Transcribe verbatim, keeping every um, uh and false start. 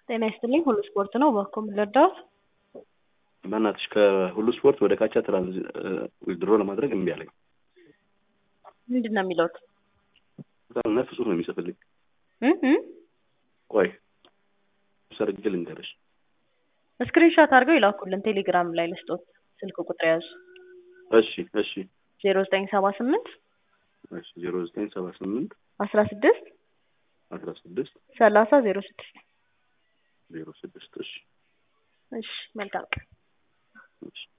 ጤና ይስጥልኝ ሁሉ ስፖርት ነው ባኮም ለዳት በእናትሽ ከሁሉ ስፖርት ወደ ካቻ ትራንስ ዊዝድሮ ለማድረግ እምቢ አለኝ። ምንድነው የሚለው? በጣም ነፍሱ ነው የሚጽፍልኝ። እህ ቆይ ሰርግል እንገርሽ ስክሪንሾት አድርገው ይላኩልን ቴሌግራም ላይ ልስጦት ስልክ ቁጥር ያዙ። እሺ እሺ ዜሮ ዘጠኝ ሰባ ስምንት እሺ ዜሮ ዘጠኝ ሰባ ስምንት አስራ ስድስት አስራ ስድስት ሰላሳ ዜሮ ስድስት ዜሮ ስድስት እሺ እሺ መልካም እሺ